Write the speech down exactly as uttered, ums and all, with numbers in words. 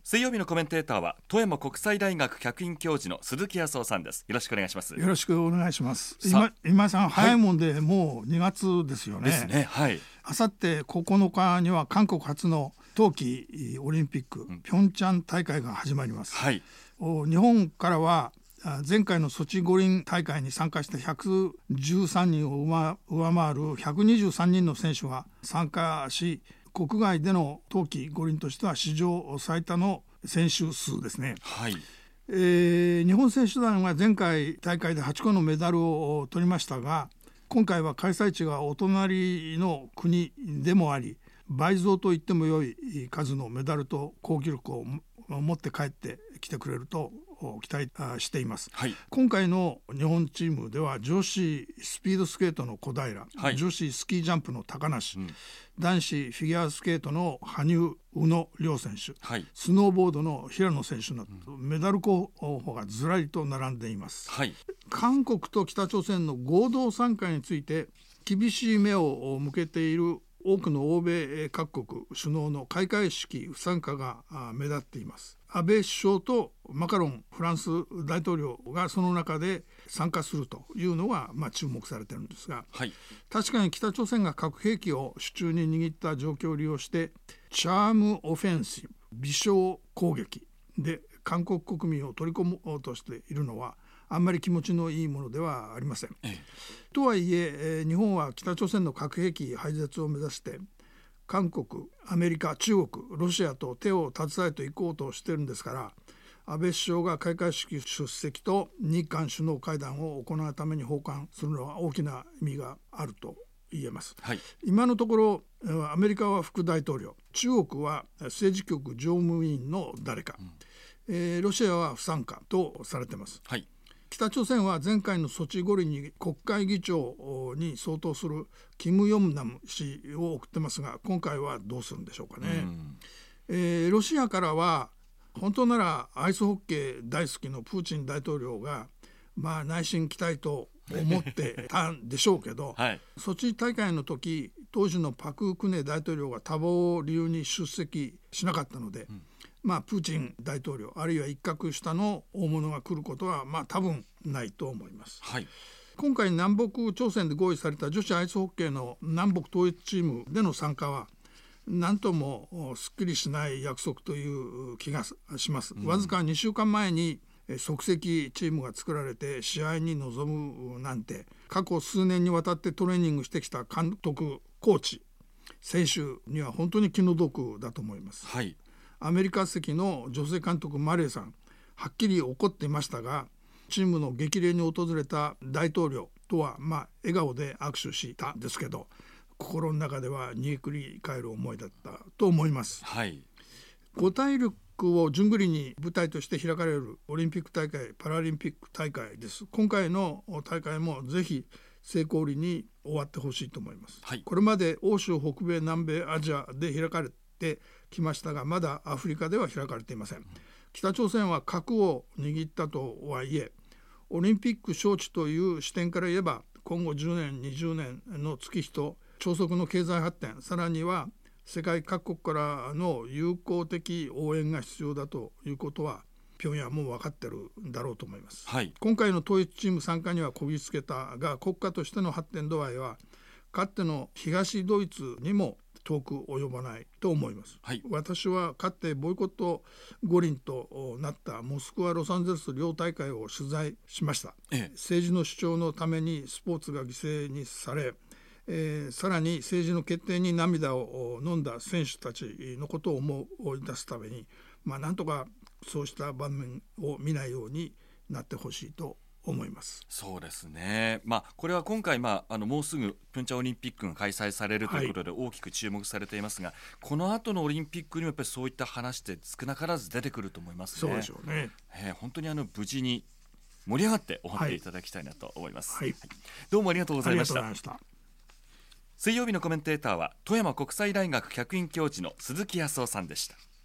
水曜日のコメンテーターは富山国際大学客員教授の鈴木康夫さんです。よろしくお願いします。 よろしくお願いします。今, 今さん、はい、早いもんでもうにがつですよね。 ですね。はい。 あさってここのかには韓国初の冬季オリンピック、うん、ピョンチャン大会が始まります。 はい。 日本からは前回のソチ五輪大会に参加したひゃくじゅうさんにんを上回るひゃくにじゅうさんにんの選手が参加し、国外での冬季五輪としては史上最多の選手数ですね。 はい。 えー、日本選手団は前回大会ではちこのメダルを取りましたが、今回は開催地がお隣の国でもあり、倍増と言っても良い数のメダルと好記録を持って帰ってきてくれると期待しています。 はい。 今回の日本チームでは女子スピードスケートの小平、 はい、 女子スキージャンプの高梨、うん、男子フィギュアスケートの羽生、宇野両選手、 はい、 スノーボードの平野選手などメダル候補がずらりと並んでいます。 はい、 韓国と北朝鮮の合同参加について厳しい目を向けている多くの欧米各国首脳の開会式不参加が目立っています。安倍首相とマカロンフランス大統領がその中で参加するというのが、まあ、注目されているんですが、 はい、 確かに北朝鮮が核兵器を手中に握った状況を利用してチャームオフェンシブ、微小攻撃で韓国国民を取り込もうとしているのはあんまり気持ちのいいものではありません。 ええ、 とはいえ、日本は北朝鮮の核兵器廃絶を目指して韓国、アメリカ、中国、ロシアと手を携えていこうとしているんですから、安倍首相が開会式出席と日韓首脳会談を行うために訪韓するのは大きな意味があると言えます。 はい、 今のところアメリカは副大統領、中国は政治局常務委員の誰か、うんえー、ロシアは不参加とされています。 はい、 北朝鮮は前回のソチ五輪に国会議長に相当するキム・ヨンナム氏を送ってますが、今回はどうするんでしょうかね。うんえー、ロシアからは本当ならアイスホッケー大好きのプーチン大統領が、まあ、内心期待と思ってたんでしょうけど、 はい、 ソチ大会の時当時のパク・クネ大統領が多忙を理由に出席しなかったので、うんまあ、プーチン大統領あるいは一角下の大物が来ることは、まあ、多分ないと思います。 はい、 今回南北朝鮮で合意された女子アイスホッケーの南北統一チームでの参加は何ともすっきりしない約束という気がします。うん、わずかにしゅうかんまえに即席チームが作られて試合に臨むなんて、過去数年にわたってトレーニングしてきた監督、コーチ、選手には本当に気の毒だと思います。 はい、 アメリカ籍の女性監督マレーさん、はっきり怒っていましたが、チームの激励に訪れた大統領とは、まあ、笑顔で握手したんですけど、心の中では煮えくり返る思いだったと思います。 はい、 五大陸を順繰りに舞台として開かれるオリンピック大会、パラリンピック大会です。今回の大会もぜひ成功裏に終わってほしいと思います。 はい、 これまで欧州、北米、南米、アジアで開かれてきましたが、まだアフリカでは開かれていません。北朝鮮は核を握ったとはいえ、オリンピック招致という視点から言えば、今後じゅうねん、にじゅうねんの月日と超速の経済発展、さらには世界各国からの友好的応援が必要だということは平壌も分かってるんだろうと思います。 はい、 今回の統一チーム参加にはこぎつけたが、国家としての発展度合いはかつての東ドイツにも遠く及ばないと思います。 はい、 私はかつてボイコット五輪となったモスクワ・ロサンゼルス両大会を取材しました。 ええ、 政治の主張のためにスポーツが犠牲にされ、えー、さらに政治の決定に涙を飲んだ選手たちのことを思い出すために、まあ、なんとかそうした場面を見ないようになってほしいと思います。 そうですね、まあ、これは今回、まあ、あのもうすぐピョンチャンオリンピックが開催されるということで大きく注目されていますが、はい、この後のオリンピックにもやっぱりそういった話って少なからず出てくると思いますね。 そうでしょうね。 えー、本当にあの無事に盛り上がって終わっていただきたいなと思います。 はいはい、 どうもありがとうございました。 ありがとうございました。 水曜日のコメンテーターは富山国際大学客員教授の鈴木康夫さんでした。